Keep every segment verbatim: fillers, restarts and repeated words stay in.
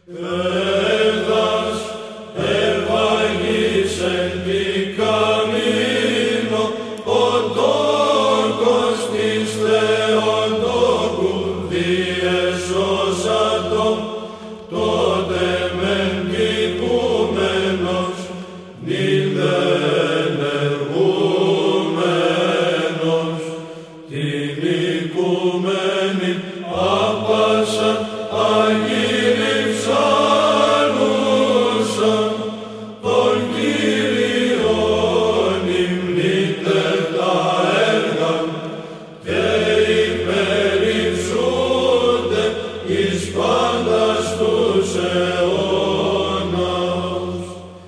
Έδας ευαγής εν τη καμίνο, ο τόκος της Θεοτόκου διεσώσατο, τότε μεν κοικούμενος, νυν δε ενεργούμενος, την οικούμενη απάσα αγίνη ψαλούσαν, τον Κύριον υμνείτε τα έργα και υπερυψούνται εις πάντας τους αιώνας.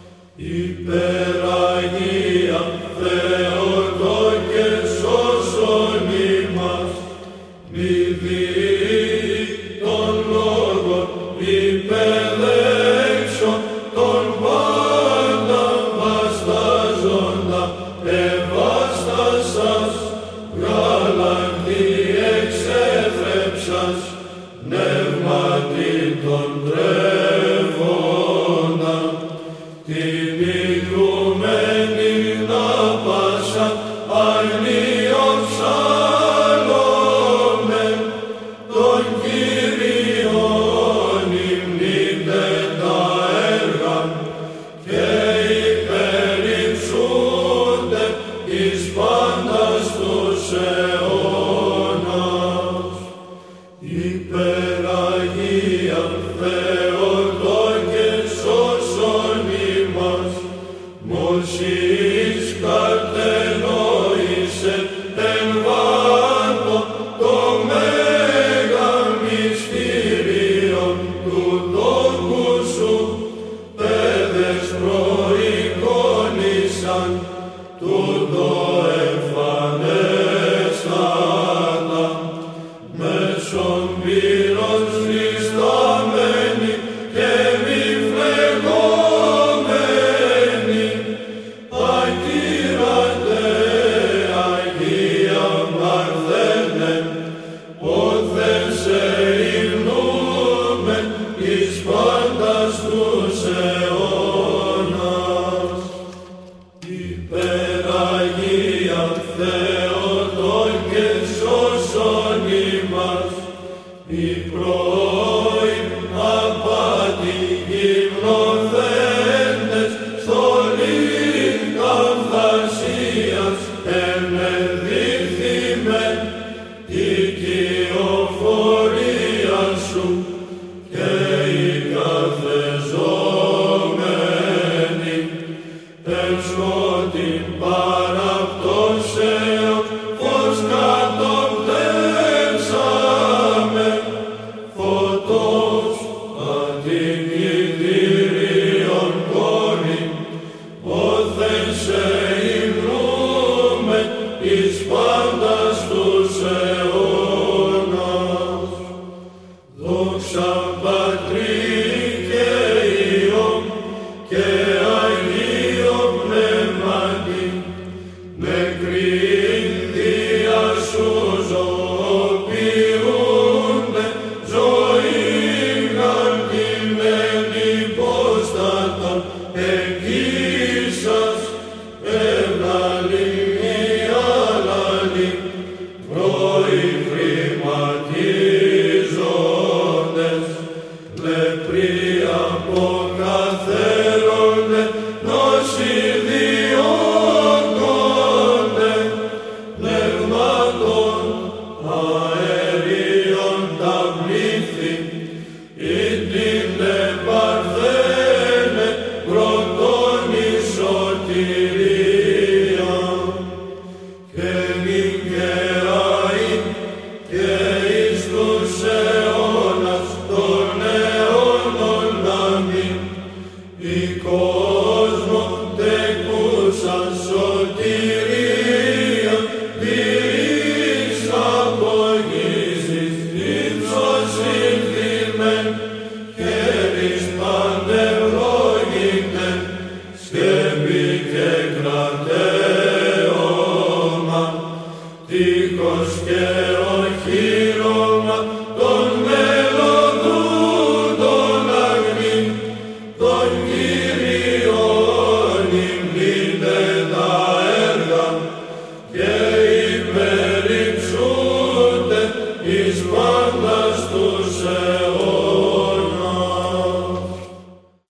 Υπεραγία Θεοτόκε σώσον ημάς, μη διεί των λόγων υπεδέξον τον πάντα βαστάζοντα ευάστασας, γάλακτη εξέθρεψας, πνεύματι τον τρέφοντα, την οικουμένη να πάσα αγνίον ψαλόμεν, τον Κύριον υμνείτε τα έργα και υπερυψούνται εις πάντας τους αιώνας. Υπεραγία Θεοτόκε σώσον ημάς, Μωσής κατενόησε εν βάτω το μέγα μυστήριον του τόκου σου, παιδες προεικόνησαν τούτο εμφανέστατα, μέσον πύρος ληστάμενοι και μη φλεγόμενοι, ακύρατε Αγία Παρθένε, πόθεν σε υμνούμεν εις πάντας τους αιώνας. Υπεραγία Θεοτόκε σώσον ημάς, οι πρώην απάτη γυμνοθέντες στολήν καυθασίας ενεδείχθημεν η κυοφορία σου και οι καθεζόμενοι εν σκότην παραπτώσεων φως κατοπτεύσαμε, φωτός αντινητηρίων κόρη, όθεν σε υμνούμεν εις πάντας τους αιώνας. Δόξα Πατρί και Υιό και Αγίο Πνεύματι, νεκροί δια σου ζωοποιούνται, ζωή γαρτημένη υπόστατον εκείσας, ευναλή μη άλλαλη, πρώοι χρηματίζοντες, λεπροί αποκαθαίρονται, νοσηδιώκονται, πνευμάτων αερίων τα πλήθη, ήτινε Παρθένε πρωτόν η σωτηρία, και νυν και αεί και εις τους αιώνας των αιώνων αμήν.